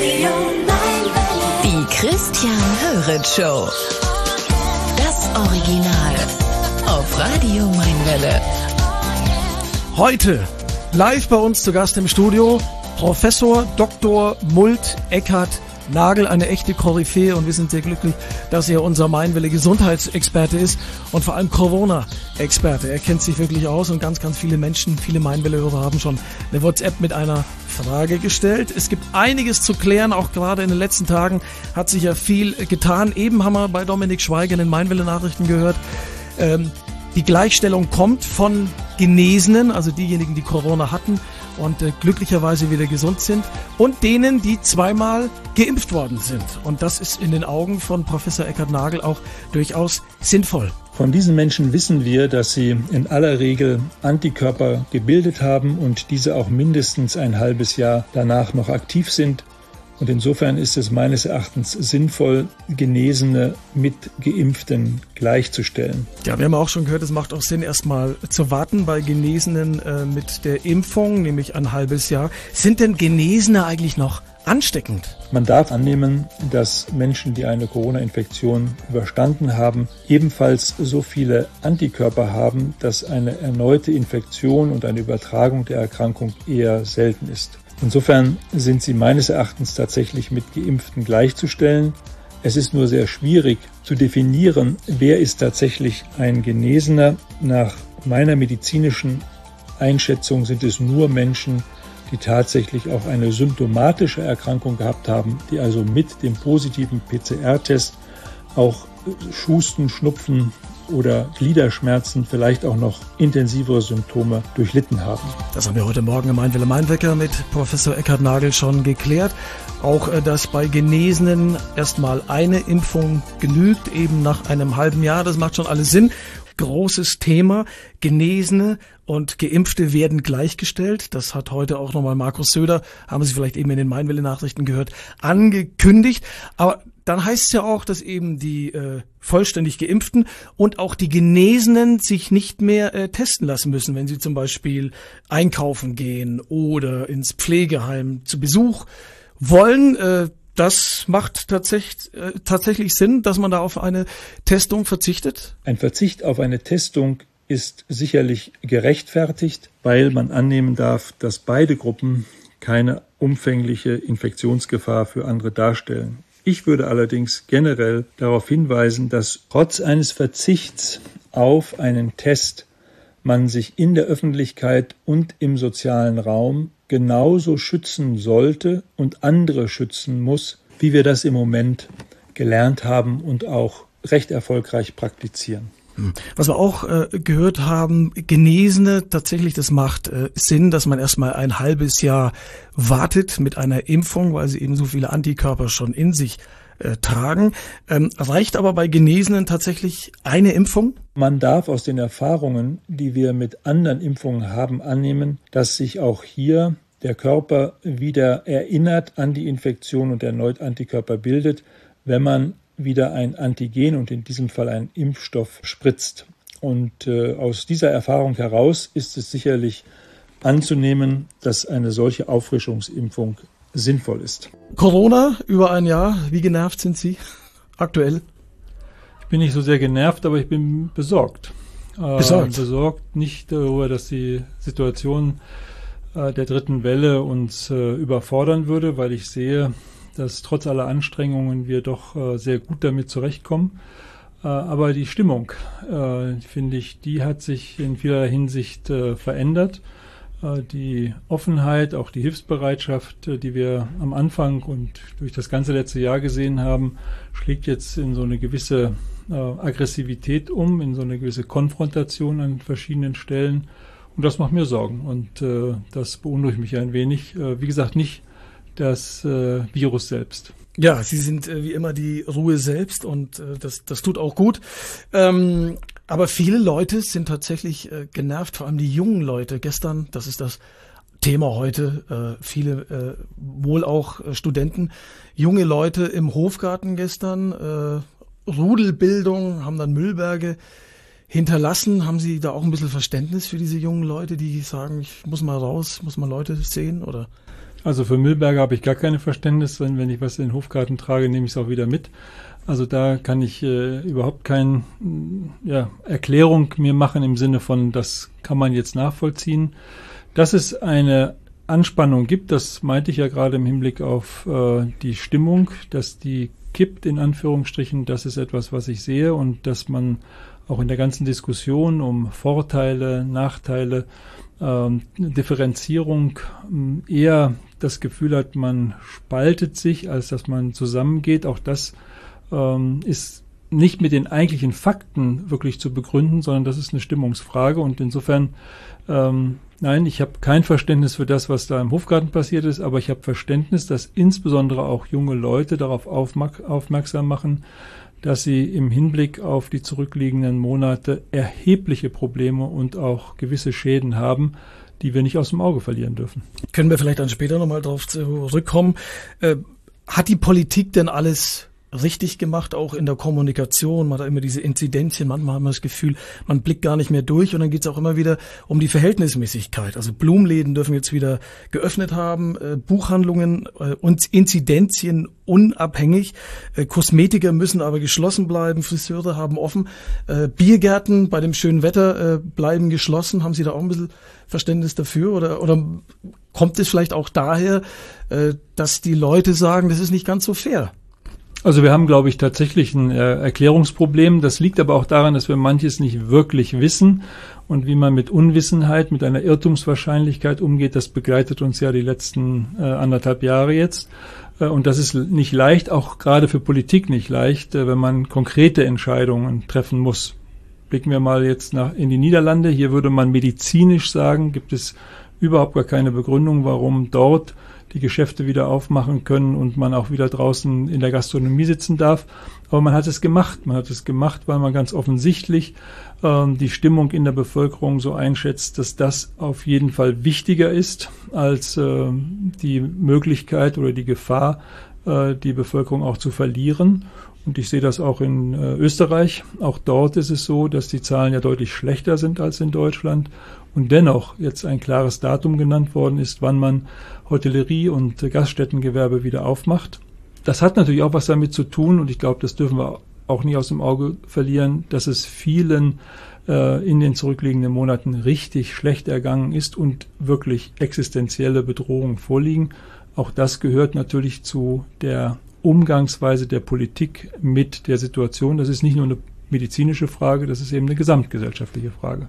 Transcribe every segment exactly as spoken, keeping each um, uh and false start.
Die Christian Hörig Show. Das Original auf Radio Mainwelle. Heute live bei uns zu Gast im Studio Professor Doktor Mult-Eckhard Nagel, eine echte Koryphäe, und wir sind sehr glücklich, dass er unser Mainwelle Gesundheitsexperte ist und vor allem Corona-Experte. Er kennt sich wirklich aus und ganz, ganz viele Menschen, viele Mainwelle-Hörer haben schon eine WhatsApp mit einer Frage gestellt. Es gibt einiges zu klären, auch gerade in den letzten Tagen hat sich ja viel getan. Eben haben wir bei Dominik Schweiger in den Mainwelle-Nachrichten gehört, ähm, die Gleichstellung kommt von Genesenen, also diejenigen, die Corona hatten und äh, glücklicherweise wieder gesund sind, und denen, die zweimal geimpft worden sind. Und das ist in den Augen von Professor Eckhard Nagel auch durchaus sinnvoll. Von diesen Menschen wissen wir, dass sie in aller Regel Antikörper gebildet haben und diese auch mindestens ein halbes Jahr danach noch aktiv sind. Und insofern ist es meines Erachtens sinnvoll, Genesene mit Geimpften gleichzustellen. Ja, wir haben auch schon gehört, es macht auch Sinn, erstmal zu warten bei Genesenen äh, mit der Impfung, nämlich ein halbes Jahr. Sind denn Genesene eigentlich noch ansteckend? Man darf annehmen, dass Menschen, die eine Corona-Infektion überstanden haben, ebenfalls so viele Antikörper haben, dass eine erneute Infektion und eine Übertragung der Erkrankung eher selten ist. Insofern sind sie meines Erachtens tatsächlich mit Geimpften gleichzustellen. Es ist nur sehr schwierig zu definieren, wer ist tatsächlich ein Genesener. Nach meiner medizinischen Einschätzung sind es nur Menschen, die tatsächlich auch eine symptomatische Erkrankung gehabt haben, die also mit dem positiven P C R-Test auch Schusten, Schnupfen oder Gliederschmerzen, vielleicht auch noch intensivere Symptome durchlitten haben. Das haben wir heute Morgen im Mainwelle Mainwecker mit Professor Eckhard Nagel schon geklärt. Auch, dass bei Genesenen erstmal eine Impfung genügt, eben nach einem halben Jahr. Das macht schon alles Sinn. Großes Thema. Genesene und Geimpfte werden gleichgestellt. Das hat heute auch nochmal Markus Söder, haben Sie vielleicht eben in den Mainwelle-Nachrichten gehört, angekündigt. Aber dann heißt es ja auch, dass eben die äh, vollständig Geimpften und auch die Genesenen sich nicht mehr äh, testen lassen müssen, wenn sie zum Beispiel einkaufen gehen oder ins Pflegeheim zu Besuch wollen. Äh, das macht tatsächlich, äh, tatsächlich Sinn, dass man da auf eine Testung verzichtet? Ein Verzicht auf eine Testung ist sicherlich gerechtfertigt, weil man annehmen darf, dass beide Gruppen keine umfängliche Infektionsgefahr für andere darstellen. Ich würde allerdings generell darauf hinweisen, dass trotz eines Verzichts auf einen Test man sich in der Öffentlichkeit und im sozialen Raum genauso schützen sollte und andere schützen muss, wie wir das im Moment gelernt haben und auch recht erfolgreich praktizieren. Was wir auch äh, gehört haben, Genesene, tatsächlich, das macht äh, Sinn, dass man erstmal ein halbes Jahr wartet mit einer Impfung, weil sie eben so viele Antikörper schon in sich äh, tragen. Ähm, reicht aber bei Genesenen tatsächlich eine Impfung? Man darf aus den Erfahrungen, die wir mit anderen Impfungen haben, annehmen, dass sich auch hier der Körper wieder erinnert an die Infektion und erneut Antikörper bildet, wenn man wieder ein Antigen und in diesem Fall ein Impfstoff spritzt. Und äh, aus dieser Erfahrung heraus ist es sicherlich anzunehmen, dass eine solche Auffrischungsimpfung sinnvoll ist. Corona über ein Jahr, wie genervt sind Sie aktuell? Ich bin nicht so sehr genervt, aber ich bin besorgt. Besorgt? Äh, besorgt nicht darüber, dass die Situation äh, der dritten Welle uns äh, überfordern würde, weil ich sehe, dass trotz aller Anstrengungen wir doch äh, sehr gut damit zurechtkommen. Äh, aber die Stimmung, äh, finde ich, die hat sich in vieler Hinsicht äh, verändert. Äh, die Offenheit, auch die Hilfsbereitschaft, äh, die wir am Anfang und durch das ganze letzte Jahr gesehen haben, schlägt jetzt in so eine gewisse äh, Aggressivität um, in so eine gewisse Konfrontation an verschiedenen Stellen. Und das macht mir Sorgen und äh, das beunruhigt mich ein wenig. Äh, wie gesagt, nicht das äh, Virus selbst. Ja, Sie sind äh, wie immer die Ruhe selbst und äh, das, das tut auch gut. Ähm, aber viele Leute sind tatsächlich äh, genervt, vor allem die jungen Leute. Gestern, das ist das Thema heute, äh, viele, äh, wohl auch äh, Studenten, junge Leute im Hofgarten gestern, äh, Rudelbildung, haben dann Müllberge hinterlassen. Haben Sie da auch ein bisschen Verständnis für diese jungen Leute, die sagen, ich muss mal raus, muss mal Leute sehen, oder? Also für Müllberge habe ich gar keine Verständnis, denn wenn ich was in den Hofgarten trage, nehme ich es auch wieder mit. Also da kann ich äh, überhaupt keine ja, Erklärung mir machen im Sinne von, das kann man jetzt nachvollziehen. Dass es eine Anspannung gibt, das meinte ich ja gerade im Hinblick auf äh, die Stimmung, dass die kippt in Anführungsstrichen, das ist etwas, was ich sehe und dass man auch in der ganzen Diskussion um Vorteile, Nachteile, äh, Differenzierung äh, eher das Gefühl hat, man spaltet sich, als dass man zusammengeht. Auch das ähm, ist nicht mit den eigentlichen Fakten wirklich zu begründen, sondern das ist eine Stimmungsfrage. Und insofern, ähm, nein, ich habe kein Verständnis für das, was da im Hofgarten passiert ist, aber ich habe Verständnis, dass insbesondere auch junge Leute darauf aufmerk- aufmerksam machen, dass sie im Hinblick auf die zurückliegenden Monate erhebliche Probleme und auch gewisse Schäden haben, die wir nicht aus dem Auge verlieren dürfen. Können wir vielleicht dann später nochmal drauf zurückkommen. Äh, hat die Politik denn alles richtig gemacht, auch in der Kommunikation? Man hat immer diese Inzidenzien, manchmal haben wir das Gefühl, man blickt gar nicht mehr durch und dann geht es auch immer wieder um die Verhältnismäßigkeit. Also Blumenläden dürfen jetzt wieder geöffnet haben, äh, Buchhandlungen äh, und Inzidenzien unabhängig, äh, Kosmetiker müssen aber geschlossen bleiben, Friseure haben offen, äh, Biergärten bei dem schönen Wetter äh, bleiben geschlossen. Haben Sie da auch ein bisschen Verständnis dafür oder, oder kommt es vielleicht auch daher, äh, dass die Leute sagen, das ist nicht ganz so fair? Also wir haben, glaube ich, tatsächlich ein äh, Erklärungsproblem. Das liegt aber auch daran, dass wir manches nicht wirklich wissen. Und wie man mit Unwissenheit, mit einer Irrtumswahrscheinlichkeit umgeht, das begleitet uns ja die letzten äh, anderthalb Jahre jetzt. Äh, und das ist nicht leicht, auch gerade für Politik nicht leicht, äh, wenn man konkrete Entscheidungen treffen muss. Blicken wir mal jetzt nach in die Niederlande. Hier würde man medizinisch sagen, gibt es überhaupt gar keine Begründung, warum dort die Geschäfte wieder aufmachen können und man auch wieder draußen in der Gastronomie sitzen darf. Aber man hat es gemacht. Man hat es gemacht, weil man ganz offensichtlich ähm, die Stimmung in der Bevölkerung so einschätzt, dass das auf jeden Fall wichtiger ist als äh, die Möglichkeit oder die Gefahr, äh, die Bevölkerung auch zu verlieren. Und ich sehe das auch in äh, Österreich. Auch dort ist es so, dass die Zahlen ja deutlich schlechter sind als in Deutschland. Und dennoch jetzt ein klares Datum genannt worden ist, wann man Hotellerie und Gaststättengewerbe wieder aufmacht. Das hat natürlich auch was damit zu tun, und ich glaube, das dürfen wir auch nie aus dem Auge verlieren, dass es vielen äh, in den zurückliegenden Monaten richtig schlecht ergangen ist und wirklich existenzielle Bedrohungen vorliegen. Auch das gehört natürlich zu der Umgangsweise der Politik mit der Situation. Das ist nicht nur eine medizinische Frage, das ist eben eine gesamtgesellschaftliche Frage.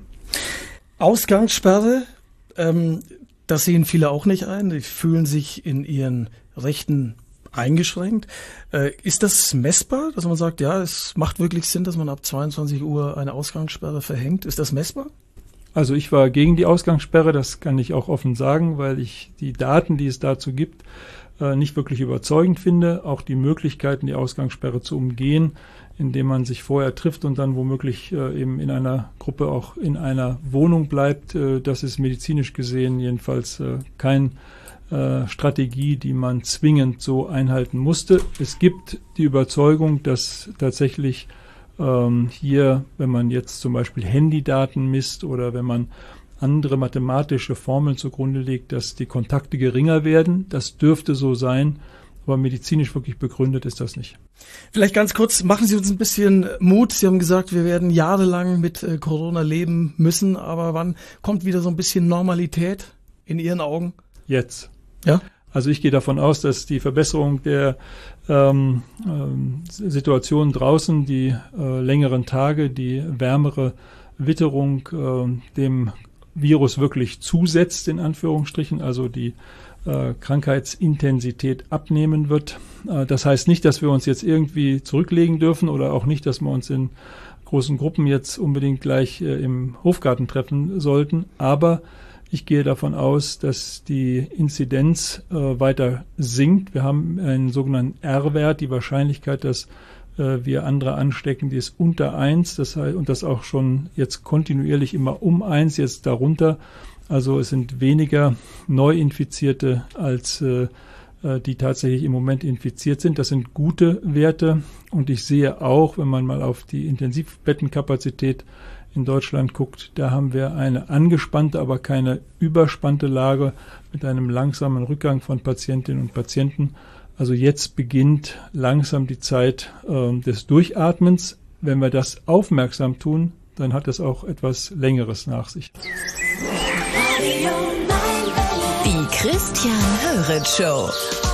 Ausgangssperre, ähm, das sehen viele auch nicht ein. Die fühlen sich in ihren Rechten eingeschränkt. Äh, ist das messbar, dass man sagt, ja, es macht wirklich Sinn, dass man ab zweiundzwanzig Uhr eine Ausgangssperre verhängt? Ist das messbar? Also ich war gegen die Ausgangssperre, das kann ich auch offen sagen, weil ich die Daten, die es dazu gibt, äh, nicht wirklich überzeugend finde. Auch die Möglichkeiten, die Ausgangssperre zu umgehen, indem man sich vorher trifft und dann womöglich äh, eben in einer Gruppe auch in einer Wohnung bleibt. Äh, das ist medizinisch gesehen jedenfalls äh, keine äh, Strategie, die man zwingend so einhalten musste. Es gibt die Überzeugung, dass tatsächlich ähm, hier, wenn man jetzt zum Beispiel Handydaten misst oder wenn man andere mathematische Formeln zugrunde legt, dass die Kontakte geringer werden. Das dürfte so sein. Aber medizinisch wirklich begründet ist das nicht. Vielleicht ganz kurz, machen Sie uns ein bisschen Mut. Sie haben gesagt, wir werden jahrelang mit äh, Corona leben müssen. Aber wann kommt wieder so ein bisschen Normalität in Ihren Augen? Jetzt. Ja? Also ich gehe davon aus, dass die Verbesserung der ähm, ähm, Situation draußen, die äh, längeren Tage, die wärmere Witterung äh, dem Virus wirklich zusetzt, in Anführungsstrichen, also die Äh, Krankheitsintensität abnehmen wird. Äh, das heißt nicht, dass wir uns jetzt irgendwie zurücklegen dürfen oder auch nicht, dass wir uns in großen Gruppen jetzt unbedingt gleich äh, im Hofgarten treffen sollten. Aber ich gehe davon aus, dass die Inzidenz äh, weiter sinkt. Wir haben einen sogenannten R-Wert, die Wahrscheinlichkeit, dass äh, wir andere anstecken, die ist unter eins. Das heißt, und das auch schon jetzt kontinuierlich immer um eins, jetzt darunter. Also es sind weniger Neuinfizierte als äh, die tatsächlich im Moment infiziert sind. Das sind gute Werte. Und ich sehe auch, wenn man mal auf die Intensivbettenkapazität in Deutschland guckt, da haben wir eine angespannte, aber keine überspannte Lage mit einem langsamen Rückgang von Patientinnen und Patienten. Also jetzt beginnt langsam die Zeit äh, des Durchatmens. Wenn wir das aufmerksam tun, dann hat es auch etwas Längeres nach sich. Die Christian Hörig Show.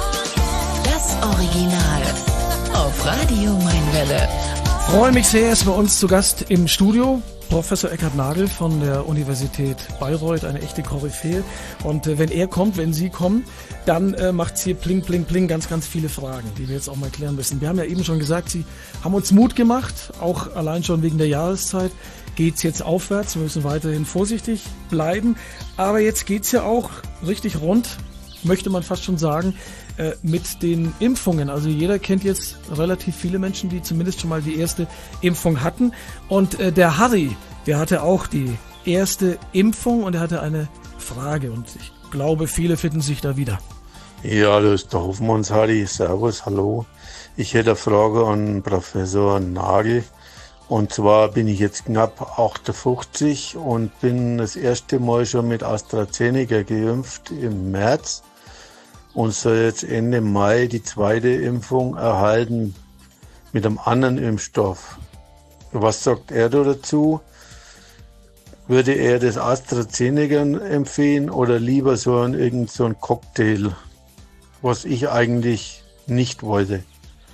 Das Original auf Radio Mainwelle. Freue mich sehr, ist bei uns zu Gast im Studio Professor Eckhard Nagel von der Universität Bayreuth, eine echte Koryphäe. Und äh, wenn er kommt, wenn Sie kommen, dann äh, macht es hier pling, pling, pling ganz, ganz viele Fragen, die wir jetzt auch mal klären müssen. Wir haben ja eben schon gesagt, Sie haben uns Mut gemacht, auch allein schon wegen der Jahreszeit. Geht's jetzt aufwärts, wir müssen weiterhin vorsichtig bleiben. Aber jetzt geht's ja auch richtig rund, möchte man fast schon sagen, äh, mit den Impfungen. Also jeder kennt jetzt relativ viele Menschen, die zumindest schon mal die erste Impfung hatten. Und äh, der Harry, der hatte auch die erste Impfung und er hatte eine Frage. Und ich glaube, viele finden sich da wieder. Ja, das ist der Hofmanns Harry. Servus, hallo. Ich hätte eine Frage an Professor Nagel. Und zwar bin ich jetzt knapp achtundfünfzig und bin das erste Mal schon mit AstraZeneca geimpft im März und soll jetzt Ende Mai die zweite Impfung erhalten mit einem anderen Impfstoff. Was sagt er da dazu? Würde er das AstraZeneca empfehlen oder lieber so ein, irgend so ein Cocktail, was ich eigentlich nicht wollte?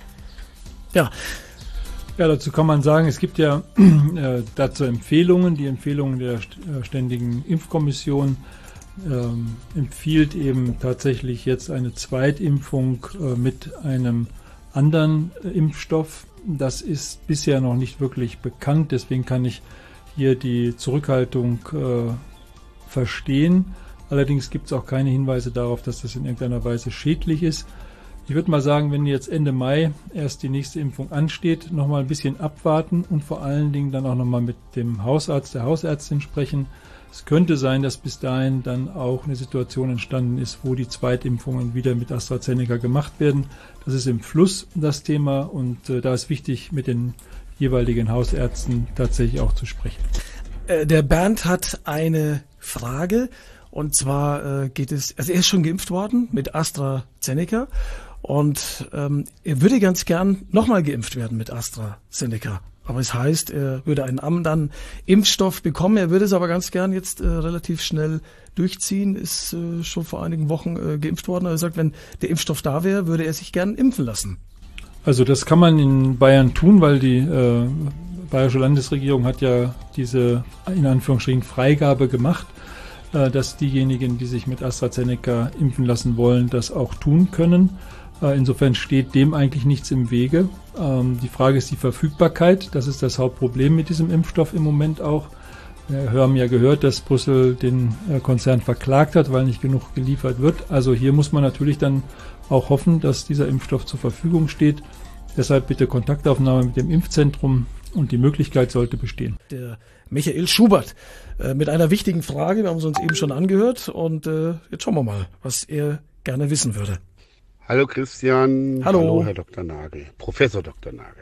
Ja. Ja, dazu kann man sagen, es gibt ja äh, dazu Empfehlungen. Die Empfehlung der äh, Ständigen Impfkommission ähm, empfiehlt eben tatsächlich jetzt eine Zweitimpfung äh, mit einem anderen äh, Impfstoff. Das ist bisher noch nicht wirklich bekannt, deswegen kann ich hier die Zurückhaltung äh, verstehen. Allerdings gibt es auch keine Hinweise darauf, dass das in irgendeiner Weise schädlich ist. Ich würde mal sagen, wenn jetzt Ende Mai erst die nächste Impfung ansteht, nochmal ein bisschen abwarten und vor allen Dingen dann auch nochmal mit dem Hausarzt, der Hausärztin sprechen. Es könnte sein, dass bis dahin dann auch eine Situation entstanden ist, wo die Zweitimpfungen wieder mit AstraZeneca gemacht werden. Das ist im Fluss das Thema und äh, da ist wichtig, mit den jeweiligen Hausärzten tatsächlich auch zu sprechen. Äh, der Bernd hat eine Frage und zwar äh, geht es, also er ist schon geimpft worden mit AstraZeneca. Und ähm, er würde ganz gern nochmal geimpft werden mit AstraZeneca. Aber es heißt, er würde einen anderen Impfstoff bekommen. Er würde es aber ganz gern jetzt äh, relativ schnell durchziehen. Ist äh, schon vor einigen Wochen äh, geimpft worden. Er sagt, wenn der Impfstoff da wäre, würde er sich gern impfen lassen. Also das kann man in Bayern tun, weil die äh, bayerische Landesregierung hat ja diese, in Anführungsstrichen, Freigabe gemacht, äh, dass diejenigen, die sich mit AstraZeneca impfen lassen wollen, das auch tun können. Insofern steht dem eigentlich nichts im Wege. Die Frage ist die Verfügbarkeit. Das ist das Hauptproblem mit diesem Impfstoff im Moment auch. Wir haben ja gehört, dass Brüssel den Konzern verklagt hat, weil nicht genug geliefert wird. Also hier muss man natürlich dann auch hoffen, dass dieser Impfstoff zur Verfügung steht. Deshalb bitte Kontaktaufnahme mit dem Impfzentrum und die Möglichkeit sollte bestehen. Der Michael Schubert äh, mit einer wichtigen Frage. Wir haben es uns eben schon angehört und äh, jetzt schauen wir mal, was er gerne wissen würde. Hallo Christian. Hallo. Hallo Herr Doktor Nagel, Professor Doktor Nagel.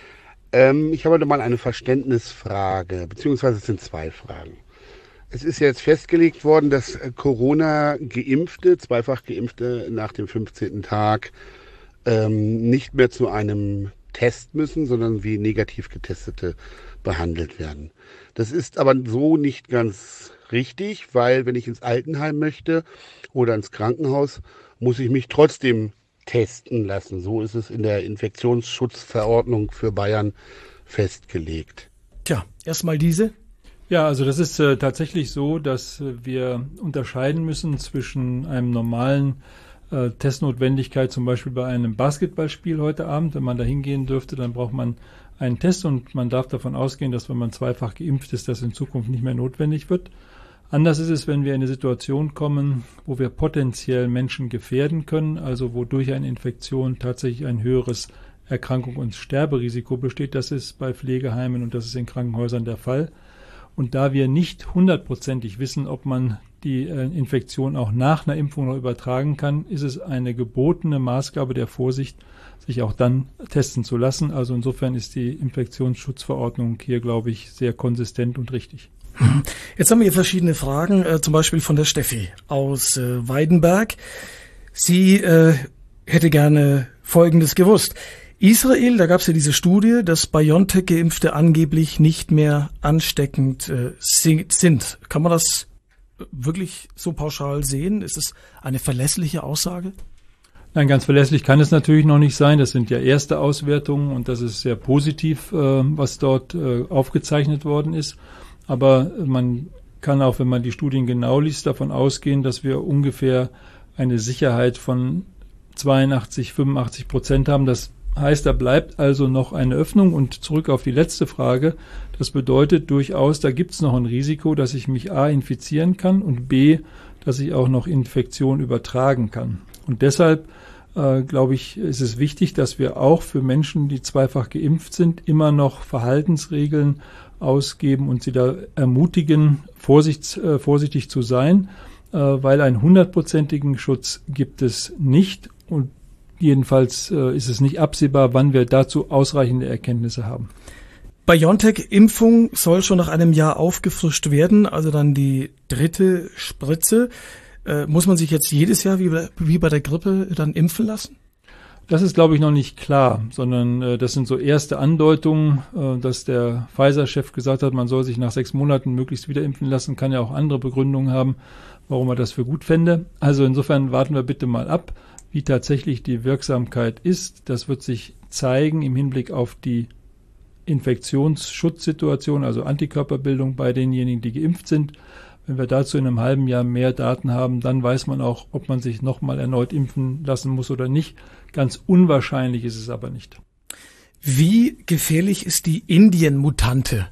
Ähm, ich habe heute mal eine Verständnisfrage, beziehungsweise es sind zwei Fragen. Es ist jetzt festgelegt worden, dass Corona-Geimpfte, zweifach Geimpfte nach dem fünfzehnten Tag ähm, nicht mehr zu einem Test müssen, sondern wie negativ Getestete behandelt werden. Das ist aber so nicht ganz richtig, weil wenn ich ins Altenheim möchte oder ins Krankenhaus, muss ich mich trotzdem testen lassen. So ist es in der Infektionsschutzverordnung für Bayern festgelegt. Tja, erstmal diese. Ja, also das ist äh, tatsächlich so, dass äh, wir unterscheiden müssen zwischen einem normalen äh, Testnotwendigkeit, zum Beispiel bei einem Basketballspiel heute Abend. Wenn man da hingehen dürfte, dann braucht man einen Test und man darf davon ausgehen, dass wenn man zweifach geimpft ist, das in Zukunft nicht mehr notwendig wird. Anders ist es, wenn wir in eine Situation kommen, wo wir potenziell Menschen gefährden können, also wo durch eine Infektion tatsächlich ein höheres Erkrankung- und Sterberisiko besteht. Das ist bei Pflegeheimen und das ist in Krankenhäusern der Fall. Und da wir nicht hundertprozentig wissen, ob man die äh, Infektion auch nach einer Impfung noch übertragen kann, ist es eine gebotene Maßgabe der Vorsicht, sich auch dann testen zu lassen. Also insofern ist die Infektionsschutzverordnung hier, glaube ich, sehr konsistent und richtig. Jetzt haben wir hier verschiedene Fragen, äh, zum Beispiel von der Steffi aus äh, Weidenberg. Sie äh, hätte gerne Folgendes gewusst. Israel, da gab es ja diese Studie, dass BioNTech-Geimpfte angeblich nicht mehr ansteckend äh, sind. Kann man das wirklich so pauschal sehen? Ist es eine verlässliche Aussage? Nein, ganz verlässlich kann es natürlich noch nicht sein. Das sind ja erste Auswertungen und das ist sehr positiv, äh, was dort äh, aufgezeichnet worden ist. Aber man kann auch, wenn man die Studien genau liest, davon ausgehen, dass wir ungefähr eine Sicherheit von zweiundachtzig, fünfundachtzig Prozent haben. Das heißt, da bleibt also noch eine Öffnung. Und zurück auf die letzte Frage. Das bedeutet durchaus, da gibt es noch ein Risiko, dass ich mich A infizieren kann und B, dass ich auch noch Infektion übertragen kann. Und deshalb äh, glaube ich, ist es wichtig, dass wir auch für Menschen, die zweifach geimpft sind, immer noch Verhaltensregeln ausgeben und sie da ermutigen, vorsichts, äh, vorsichtig zu sein, äh, weil einen hundertprozentigen Schutz gibt es nicht und jedenfalls äh, ist es nicht absehbar, wann wir dazu ausreichende Erkenntnisse haben. BioNTech-Impfung soll schon nach einem Jahr aufgefrischt werden, also dann die dritte Spritze. Äh, muss man sich jetzt jedes Jahr wie bei, wie bei der Grippe dann impfen lassen? Das ist, glaube ich, noch nicht klar, sondern äh, das sind so erste Andeutungen, äh, dass der Pfizer-Chef gesagt hat, man soll sich nach sechs Monaten möglichst wieder impfen lassen, kann ja auch andere Begründungen haben, warum er das für gut fände. Also insofern warten wir bitte mal ab, wie tatsächlich die Wirksamkeit ist. Das wird sich zeigen im Hinblick auf die Infektionsschutzsituation, also Antikörperbildung bei denjenigen, die geimpft sind. Wenn wir dazu in einem halben Jahr mehr Daten haben, dann weiß man auch, ob man sich nochmal erneut impfen lassen muss oder nicht. Ganz unwahrscheinlich ist es aber nicht. Wie gefährlich ist die Indien-Mutante?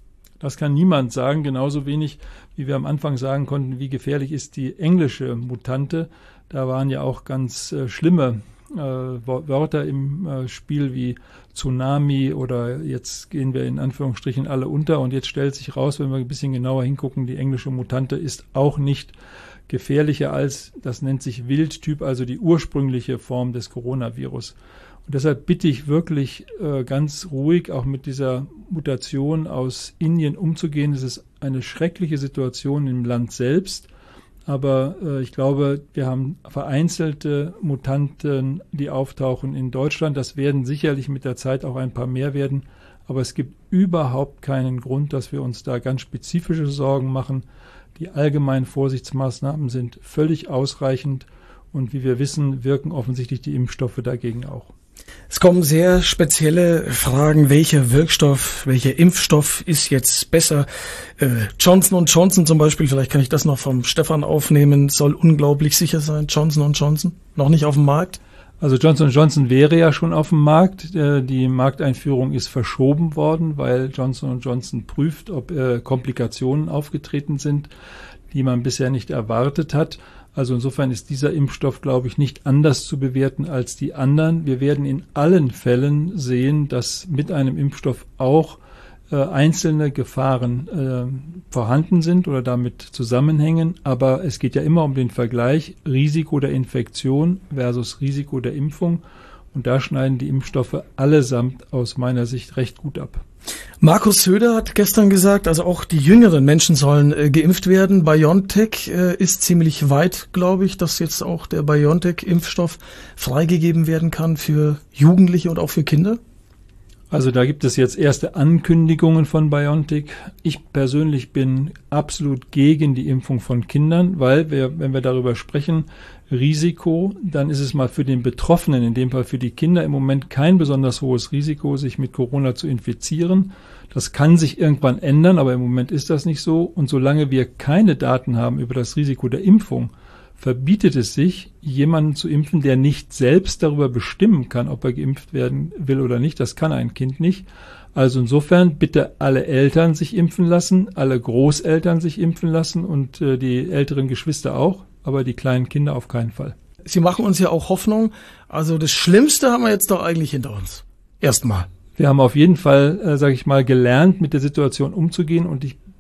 Das kann niemand sagen, genauso wenig, wie wir am Anfang sagen konnten, wie gefährlich ist die englische Mutante. Da waren ja auch ganz äh, schlimme äh, Wörter im äh, Spiel wie Tsunami oder jetzt gehen wir in Anführungsstrichen alle unter und jetzt stellt sich raus, wenn wir ein bisschen genauer hingucken, die englische Mutante ist auch nicht gefährlicher als, das nennt sich Wildtyp, also die ursprüngliche Form des Coronavirus. Und deshalb bitte ich wirklich äh, ganz ruhig auch mit dieser Mutation aus Indien umzugehen. Es ist eine schreckliche Situation im Land selbst. Aber äh, ich glaube, wir haben vereinzelte Mutanten, die auftauchen in Deutschland. Das werden sicherlich mit der Zeit auch ein paar mehr werden. Aber es gibt überhaupt keinen Grund, dass wir uns da ganz spezifische Sorgen machen. Die allgemeinen Vorsichtsmaßnahmen sind völlig ausreichend. Und wie wir wissen, wirken offensichtlich die Impfstoffe dagegen auch. Es kommen sehr spezielle Fragen, welcher Wirkstoff, welcher Impfstoff ist jetzt besser? Äh, Johnson und Johnson zum Beispiel, vielleicht kann ich das noch vom Stefan aufnehmen, soll unglaublich sicher sein. Johnson und Johnson, noch nicht auf dem Markt? Also Johnson und Johnson wäre ja schon auf dem Markt. Äh, die Markteinführung ist verschoben worden, weil Johnson und Johnson prüft, ob äh, Komplikationen aufgetreten sind, die man bisher nicht erwartet hat. Also insofern ist dieser Impfstoff, glaube ich, nicht anders zu bewerten als die anderen. Wir werden in allen Fällen sehen, dass mit einem Impfstoff auch äh, einzelne Gefahren äh, vorhanden sind oder damit zusammenhängen. Aber es geht ja immer um den Vergleich Risiko der Infektion versus Risiko der Impfung. Und da schneiden die Impfstoffe allesamt aus meiner Sicht recht gut ab. Markus Söder hat gestern gesagt, also auch die jüngeren Menschen sollen äh, geimpft werden. BioNTech äh, ist ziemlich weit, glaube ich, dass jetzt auch der BioNTech-Impfstoff freigegeben werden kann für Jugendliche und auch für Kinder. Also da gibt es jetzt erste Ankündigungen von BioNTech. Ich persönlich bin absolut gegen die Impfung von Kindern, weil wir, wenn wir darüber sprechen, Risiko, dann ist es mal für den Betroffenen, in dem Fall für die Kinder, im Moment kein besonders hohes Risiko, sich mit Corona zu infizieren. Das kann sich irgendwann ändern, aber im Moment ist das nicht so. Und solange wir keine Daten haben über das Risiko der Impfung, verbietet es sich, jemanden zu impfen, der nicht selbst darüber bestimmen kann, ob er geimpft werden will oder nicht. Das kann ein Kind nicht. Also insofern bitte alle Eltern sich impfen lassen, alle Großeltern sich impfen lassen und äh, die älteren Geschwister auch, aber die kleinen Kinder auf keinen Fall. Sie machen uns ja auch Hoffnung. Also das Schlimmste haben wir jetzt doch eigentlich hinter uns. Erstmal. Wir haben auf jeden Fall, äh, sage ich mal, gelernt, mit der Situation umzugehen und ich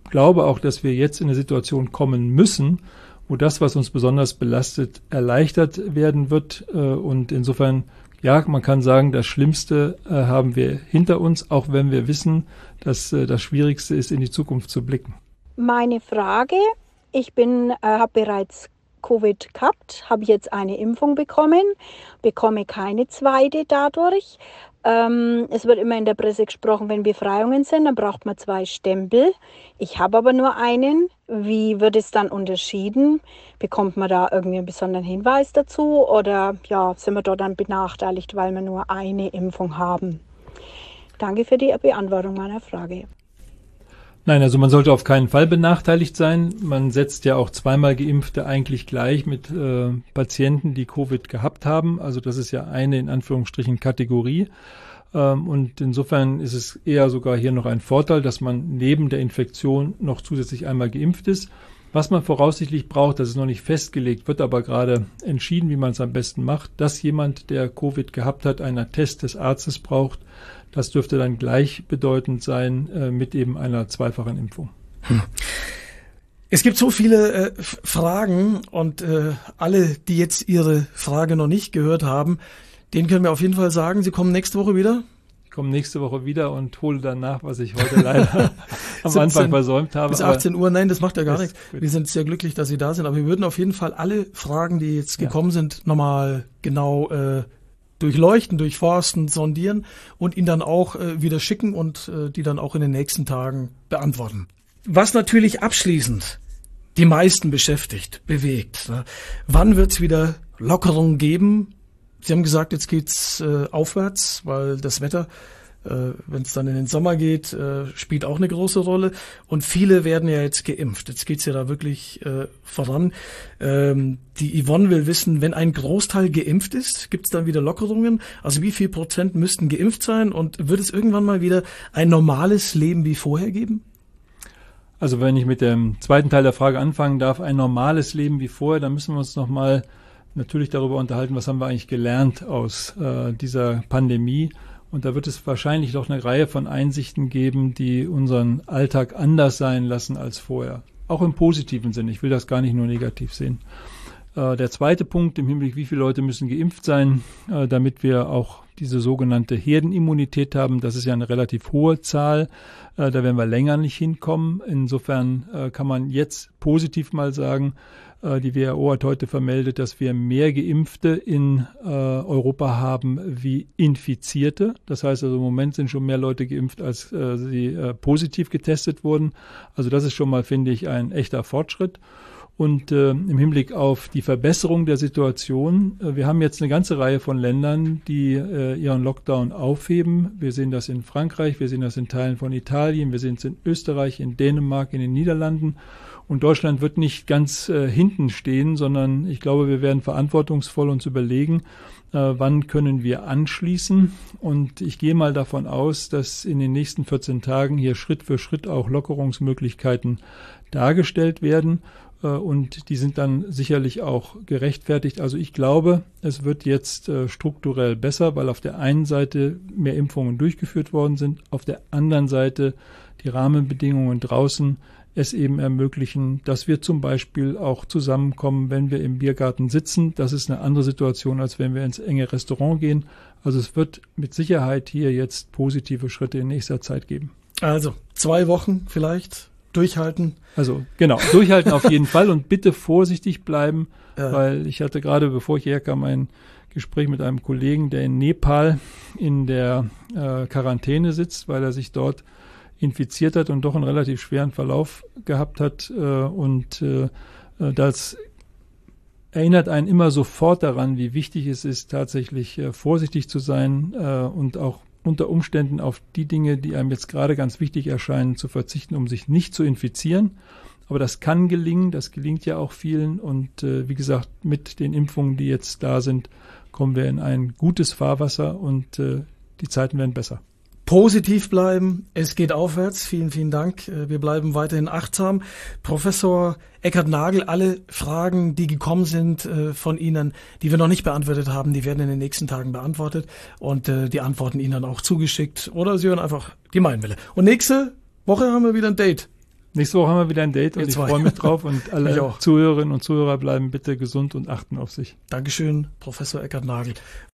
glaube auch, dass wir jetzt in eine Situation kommen müssen, wo das, was uns besonders belastet, erleichtert werden wird. Und insofern, ja, man kann sagen, das Schlimmste haben wir hinter uns, auch wenn wir wissen, dass das Schwierigste ist, in die Zukunft zu blicken. Meine Frage, ich bin, äh, habe bereits Covid gehabt, habe jetzt eine Impfung bekommen, bekomme keine zweite dadurch. Ähm, es wird immer in der Presse gesprochen, wenn Befreiungen sind, dann braucht man zwei Stempel. Ich habe aber nur einen. Wie wird es dann unterschieden? Bekommt man da irgendwie einen besonderen Hinweis dazu oder ja, sind wir dort dann benachteiligt, weil wir nur eine Impfung haben? Danke für die Beantwortung meiner Frage. Nein, also man sollte auf keinen Fall benachteiligt sein. Man setzt ja auch zweimal Geimpfte eigentlich gleich mit äh, Patienten, die Covid gehabt haben. Also das ist ja eine in Anführungsstrichen Kategorie. Ähm, und insofern ist es eher sogar hier noch ein Vorteil, dass man neben der Infektion noch zusätzlich einmal geimpft ist. Was man voraussichtlich braucht, das ist noch nicht festgelegt, wird aber gerade entschieden, wie man es am besten macht, dass jemand, der Covid gehabt hat, einen Attest des Arztes braucht. Das dürfte dann gleichbedeutend sein äh, mit eben einer zweifachen Impfung. Hm. Es gibt so viele äh, Fragen und äh, alle, die jetzt Ihre Frage noch nicht gehört haben, denen können wir auf jeden Fall sagen, Sie kommen nächste Woche wieder. Ich komme nächste Woche wieder und hole dann nach, was ich heute leider am siebzehn, Anfang versäumt habe. Bis achtzehn Uhr, nein, das macht ja gar nichts. Wir sind sehr glücklich, dass Sie da sind, aber wir würden auf jeden Fall alle Fragen, die jetzt gekommen ja. sind, nochmal genau äh, durchleuchten, durchforsten, sondieren und ihn dann auch äh, wieder schicken und äh, die dann auch in den nächsten Tagen beantworten. Was natürlich abschließend die meisten beschäftigt, bewegt. Ne? Wann wird's wieder Lockerungen geben? Sie haben gesagt, jetzt geht's äh, aufwärts, weil das Wetter, äh, wenn es dann in den Sommer geht, äh, spielt auch eine große Rolle. Und viele werden ja jetzt geimpft. Jetzt geht's ja da wirklich äh, voran. Ähm, die Yvonne will wissen, wenn ein Großteil geimpft ist, gibt's dann wieder Lockerungen? Also wie viel Prozent müssten geimpft sein? Und wird es irgendwann mal wieder ein normales Leben wie vorher geben? Also wenn ich mit dem zweiten Teil der Frage anfangen darf, ein normales Leben wie vorher, dann müssen wir uns noch mal natürlich darüber unterhalten, was haben wir eigentlich gelernt aus äh, dieser Pandemie. Und da wird es wahrscheinlich doch eine Reihe von Einsichten geben, die unseren Alltag anders sein lassen als vorher. Auch im positiven Sinne. Ich will das gar nicht nur negativ sehen. Äh, der zweite Punkt im Hinblick, wie viele Leute müssen geimpft sein, äh, damit wir auch diese sogenannte Herdenimmunität haben. Das ist ja eine relativ hohe Zahl. Äh, da werden wir länger nicht hinkommen. Insofern äh, kann man jetzt positiv mal sagen, die W H O hat heute vermeldet, dass wir mehr Geimpfte in äh, Europa haben wie Infizierte. Das heißt also im Moment sind schon mehr Leute geimpft, als äh, sie äh, positiv getestet wurden. Also das ist schon mal, finde ich, ein echter Fortschritt. Und äh, im Hinblick auf die Verbesserung der Situation, äh, wir haben jetzt eine ganze Reihe von Ländern, die äh, ihren Lockdown aufheben. Wir sehen das in Frankreich, wir sehen das in Teilen von Italien, wir sehen es in Österreich, in Dänemark, in den Niederlanden. Und Deutschland wird nicht ganz äh, hinten stehen, sondern ich glaube, wir werden verantwortungsvoll uns überlegen, äh, wann können wir anschließen. Und ich gehe mal davon aus, dass in den nächsten vierzehn Tagen hier Schritt für Schritt auch Lockerungsmöglichkeiten dargestellt werden. Äh, und die sind dann sicherlich auch gerechtfertigt. Also ich glaube, es wird jetzt äh, strukturell besser, weil auf der einen Seite mehr Impfungen durchgeführt worden sind, auf der anderen Seite die Rahmenbedingungen draußen es eben ermöglichen, dass wir zum Beispiel auch zusammenkommen, wenn wir im Biergarten sitzen. Das ist eine andere Situation, als wenn wir ins enge Restaurant gehen. Also es wird mit Sicherheit hier jetzt positive Schritte in nächster Zeit geben. Also zwei Wochen vielleicht durchhalten. Also genau, durchhalten auf jeden Fall und bitte vorsichtig bleiben, ja. Weil ich hatte gerade, bevor ich herkam, ein Gespräch mit einem Kollegen, der in Nepal in der äh, Quarantäne sitzt, weil er sich dort infiziert hat und doch einen relativ schweren Verlauf gehabt hat. Und das erinnert einen immer sofort daran, wie wichtig es ist, tatsächlich vorsichtig zu sein und auch unter Umständen auf die Dinge, die einem jetzt gerade ganz wichtig erscheinen, zu verzichten, um sich nicht zu infizieren. Aber das kann gelingen, das gelingt ja auch vielen. Und wie gesagt, mit den Impfungen, die jetzt da sind, kommen wir in ein gutes Fahrwasser und die Zeiten werden besser. Positiv bleiben, es geht aufwärts. Vielen, vielen Dank. Wir bleiben weiterhin achtsam. Professor Eckhard Nagel, alle Fragen, die gekommen sind von Ihnen, die wir noch nicht beantwortet haben, die werden in den nächsten Tagen beantwortet und die Antworten Ihnen dann auch zugeschickt oder Sie hören einfach die Mainwelle. Und nächste Woche haben wir wieder ein Date. Nächste Woche haben wir wieder ein Date und Ihr ich zwei. freue mich drauf und alle Zuhörerinnen und Zuhörer bleiben bitte gesund und achten auf sich. Dankeschön, Professor Eckhard Nagel.